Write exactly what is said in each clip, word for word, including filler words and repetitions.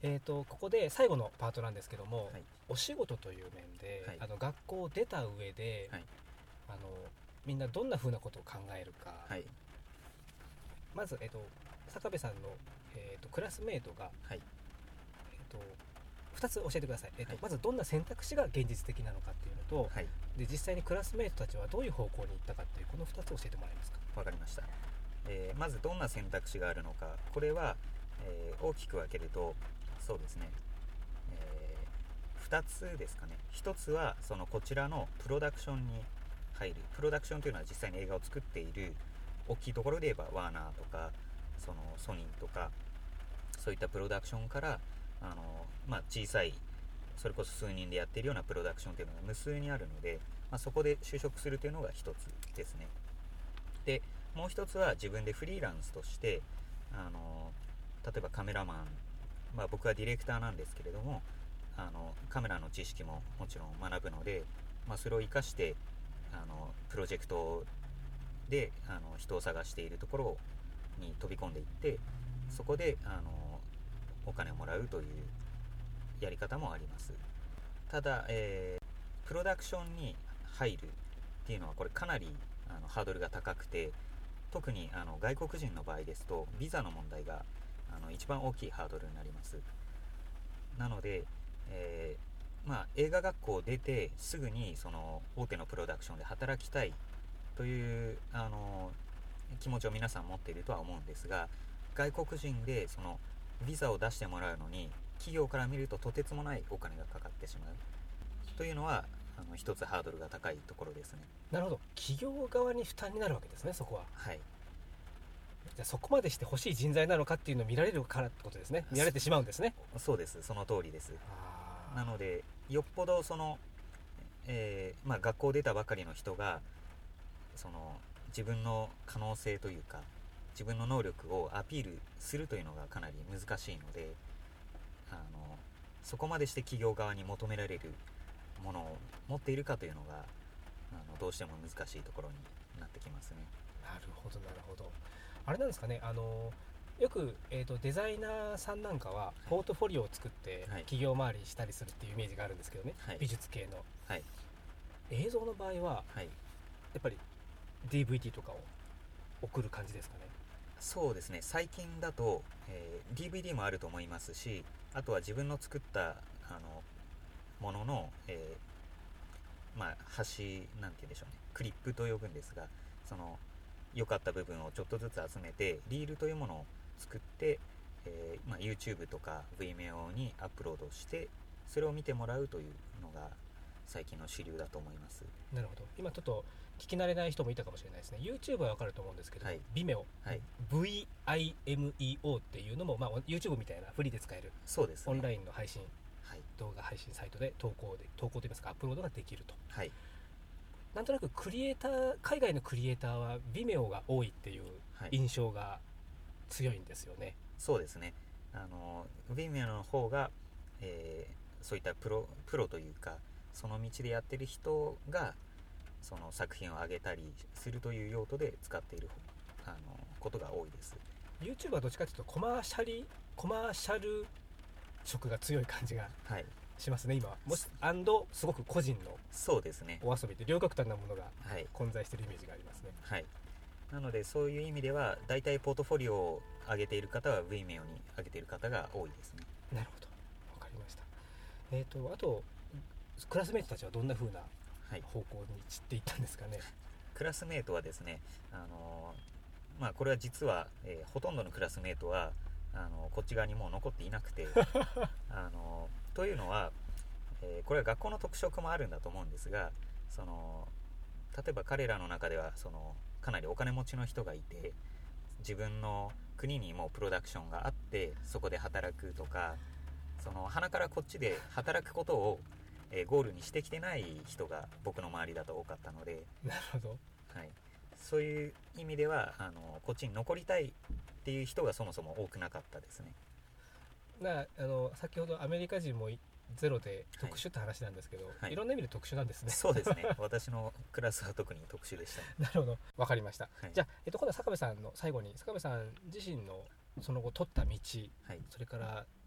えー、とここで最後のパートなんですけども、 はい、 お仕事という面で、 はい、 あの学校を出た上で、 はい、 あのみんなどんな風なことを考えるか、 はい、 まず、えー、と坂部さんの、えー、とクラスメートが、 はい、 えー、とふたつ教えてください、えーとはい、 まずどんな選択肢が現実的なのかっていうのと、 はい、 で実際にクラスメートたちはどういう方向に行ったかっていうこのふたつ教えてもらえますか。 わかりました。えーまずどんな選択肢があるのか、これは、えー大きく分けると、そうですね、えーふたつですかね。ひとつはそのこちらのプロダクションに入る。プロダクションというのは実際に映画を作っている大きいところで言えばワーナーとかそのソニーとか、そういったプロダクションからあの、まあ、小さいそれこそ数人でやっているようなプロダクションというのが無数にあるので、まあ、そこで就職するというのがひとつですね。でもう一つは自分でフリーランスとしてあの例えばカメラマン、まあ、僕はディレクターなんですけれども、あのカメラの知識ももちろん学ぶので、まあ、それを生かしてあのプロジェクトであの人を探しているところに飛び込んでいって、そこであのお金をもらうというやり方もあります。ただ、えープロダクションに入るっていうのはこれかなりあのハードルが高くて、特にあの外国人の場合ですとビザの問題があの一番大きいハードルになります。なので、えーまあ、映画学校を出てすぐにその大手のプロダクションで働きたいというあの気持ちを皆さん持っているとは思うんですが、外国人でそのビザを出してもらうのに企業から見るととてつもないお金がかかってしまうというのはあの一つハードルが高いところですね。 なるほど、企業側に負担になるわけですね、そこは。 はい、 じゃあそこまでして欲しい人材なのかっていうのを見られるからってことですね。見られてしまうんですね。 そうです、その通りです。 あなのでよっぽどその、えーまあ、学校出たばかりの人がその自分の可能性というか自分の能力をアピールするというのがかなり難しいので、あのそこまでして企業側に求められるものを持っているかというのがあのどうしても難しいところになってきますね。 なるほどなるほど。あれなんですかね、あのよく、えー、とデザイナーさんなんかはポートフォリオを作ってはい企業回りしたりするっていうイメージがあるんですけどね、 はい美術系のはい映像の場合ははい、 やっぱり ディーブイディー とかを送る感じですかね。 そうですね。最近だと、えー ディーブイディー もあると思いますし、あとは自分の作ったあのものの、えーまあ、端なんて言うんでしょうね、クリップと呼ぶんですが、その良かった部分をちょっとずつ集めてリールというものを作って、えーまあ、YouTube とか Vimeo にアップロードしてそれを見てもらうというのが最近の主流だと思います。 なるほど。今ちょっと聞き慣れない人もいたかもしれないですね。 YouTube はわかると思うんですけど、 はい Vimeo、 はい、 ブイアイエムイーオー っていうのも、まあ、YouTube みたいなフリーで使えるそうですね。 オンラインの配信はい動画配信サイトで投稿で投稿といいますかアップロードができると。 はい、 なんとなくクリエイター海外のクリエイターは Vimeo が多いっていうはい、 印象が強いんですよね。 そうですね。あの Vimeo の方が、えーそういったプロプロというかその道でやってる人がその作品を上げたりするという用途で使っているあのことが多いです。 YouTube はどっちかというとコマーシャルコマーシャル色が強い感じがはい、 しますね今は。もしアンドすごく個人のそうですね。 お遊びで両極端なものがはい混在しているイメージがありますね。 はい、なのでそういう意味では大体ポートフォリオを上げている方は Vimeo に上げている方が多いですね。 なるほど、わかりました。えっ、とあとクラスメートたちはどんな風なはい、 方向に散っていったんですかね。 クラスメートはですね、あのまあこれは実は、えーほとんどのクラスメートはあのこっち側にもう残っていなくてあのというのは、えーこれは学校の特色もあるんだと思うんですが、その例えば彼らの中ではそのかなりお金持ちの人がいて自分の国にもプロダクションがあってそこで働くとか、その鼻からこっちで働くことを、えーゴールにしてきてない人が僕の周りだと多かったので、 なるほど。 はい、そういう意味ではあのこっちに残りたいっていう人がそもそも多くなかったですね。 なあの先ほどアメリカ人もいゼロで特殊って話なんですけど、 はい、 いろんな意味で特殊なんですね。 そうですね。私のクラスは特に特殊でした、ね、 なるほど、わかりました。 はい、 じゃあ、えっと、今度は坂部さんの最後に坂部さん自身のその後取った道、 はい、 それから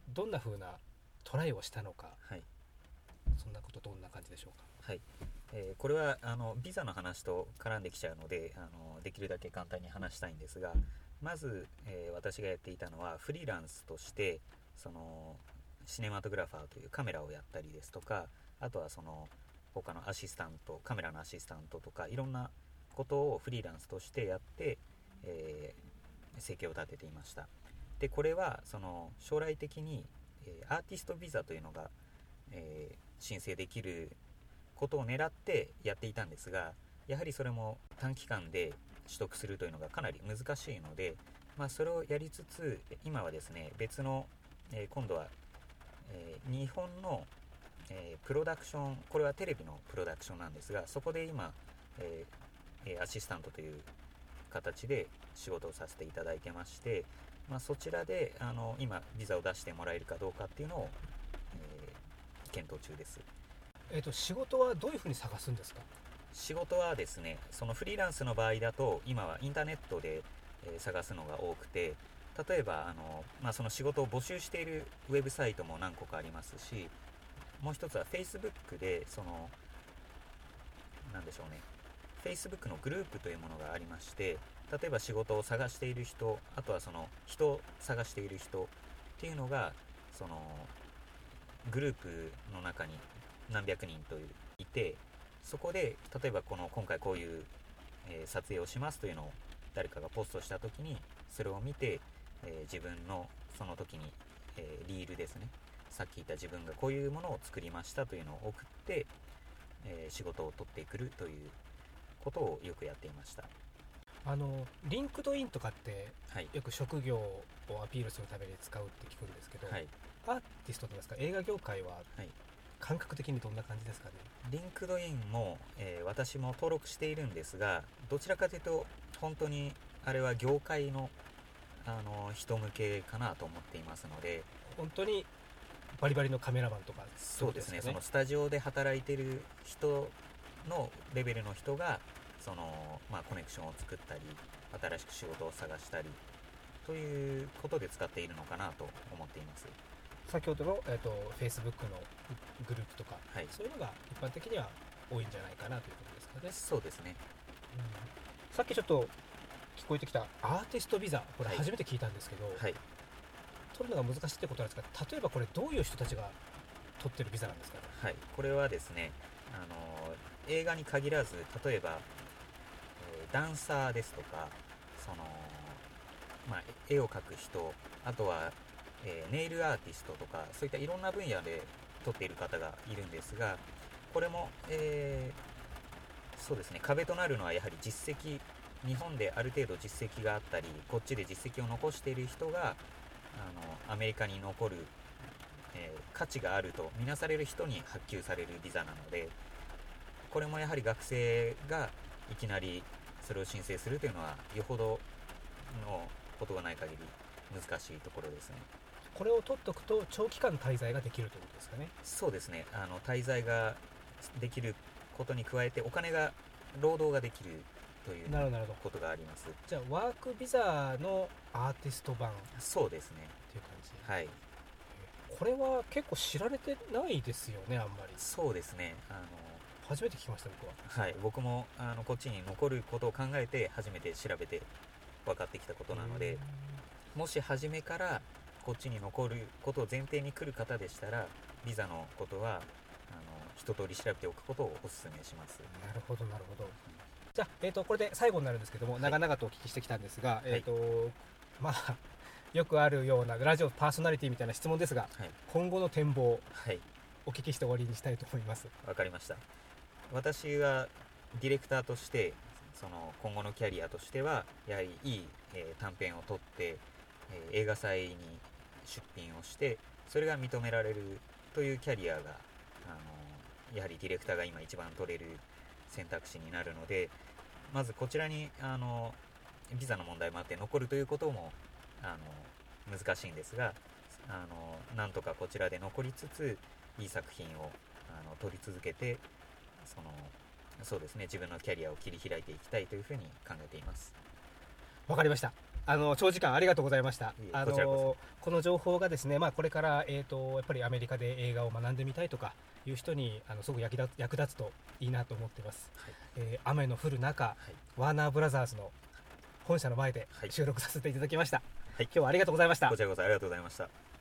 どんな風なトライをしたのか、 はいそんなことどんな感じでしょうか。 はい、えーこれはあのビザの話と絡んできちゃうので、あのできるだけ簡単に話したいんですが、まず、えー私がやっていたのはフリーランスとしてそのシネマトグラファーというカメラをやったりですとか、あとはその他のアシスタント、カメラのアシスタントとかいろんなことをフリーランスとしてやって、えー生計を立てていました。でこれはその将来的に、えーアーティストビザというのが、えー申請できることを狙ってやっていたんですが、やはりそれも短期間で取得するというのがかなり難しいので、まあ、それをやりつつ今はですね別の、えー今度は、えー日本の、えープロダクション、これはテレビのプロダクションなんですが、そこで今、えーえーアシスタントという形で仕事をさせていただいてまして、まあ、そちらであの今ビザを出してもらえるかどうかっていうのを、えー検討中です。 えー、と仕事はどういうふうに探すんですか。 仕事はですね、そのフリーランスの場合だと今はインターネットで、えー探すのが多くて、例えばあの、まあ、その仕事を募集しているウェブサイトも何個かありますし、もう一つは Facebook でそのなんでしょうね Facebook のグループというものがありまして、例えば仕事を探している人、あとはその人を探している人っていうのがそのグループの中に何百人といういて、そこで例えばこの今回こういう、えー撮影をしますというのを誰かがポストした時にそれを見て、えー自分のその時に、えーリールですね、さっき言った自分がこういうものを作りましたというのを送って、えー仕事を取ってくるということをよくやっていました。 あのリンクドインとかってはいよく職業をアピールするために使うって聞くんですけど、 はいアーティストといいますか映画業界ははい感覚的にどんな感じですかね。 リンクドインも、えー私も登録しているんですが、どちらかというと本当にあれは業界の、あの人向けかなと思っていますので、 本当にバリバリのカメラマンとかそうですね、 ってことそのスタジオで働いている人のレベルの人がその、まあ、コネクションを作ったり新しく仕事を探したりということで使っているのかなと思っています。 先ほどの、えー、と Facebook のグループとか、 はいそういうのが一般的には多いんじゃないかなということですかね。 そうですね。 さっきちょっと聞こえてきたアーティストビザ、これはい初めて聞いたんですけど、 はい取るのが難しいってことなんですが、例えばこれどういう人たちが取ってるビザなんですかね。 はい、これはですね、あの映画に限らず、例えば、えーダンサーですとか、その、まあ、絵を描く人、あとは、えーネイルアーティストとか、そういったいろんな分野で撮っている方がいるんですが、これも、えーそうですね、壁となるのはやはり実績、日本である程度実績があったり、こっちで実績を残している人が、あのアメリカに残る、えー価値があるとみなされる人に発給されるビザなので、これもやはり学生がいきなりそれを申請するというのはよほどのことがない限り難しいところですね。 これを取っておくと長期間滞在ができるということですかね。 そうですね、あの滞在ができることに加えてお金が労働ができるというなるほどなるほど。 ことがあります。 じゃあワークビザのアーティスト版っそうですね、 ていう感じ、 はい、 これは結構知られてないですよね。あんまりそうですね、あの初めて聞きました僕は。 はい、僕もあのこっちに残ることを考えて初めて調べて分かってきたことなので、もし初めからこっちに残ることを前提に来る方でしたら、ビザのことはあの一通り調べておくことをお勧めします。 なるほどなるほど。じゃあ、えー、とこれで最後になるんですけども、 はい長々とお聞きしてきたんですが、 いえーとまあよくあるようなラジオパーソナリティみたいな質問ですが、 はい、 今後の展望はい、 お聞きして終わりにしたいと思います。 わかりました。私はディレクターとしてその今後のキャリアとしてはやはりいい、えー短編を撮って、えー映画祭に出品をしてそれが認められるというキャリアが、あのやはりディレクターが今一番取れる選択肢になるので、まずこちらにあのビザの問題もあって残るということもあの難しいんですが、あのなんとかこちらで残りつついい作品をあの撮り続けて、そのそうですね、自分のキャリアを切り開いていきたいというふうに考えています。 わかりました。 あの長時間ありがとうございました。 いえあこちらこのこの情報がですね、まあ、これから、えー、とやっぱりアメリカで映画を学んでみたいとかいう人にあのすごく役立つ役立つといいなと思っています。 はいえー雨の降る中、 はいワーナーブラザーズの本社の前ではい収録させていただきました。 はい今日はありがとうございました。 こちらこそありがとうございました。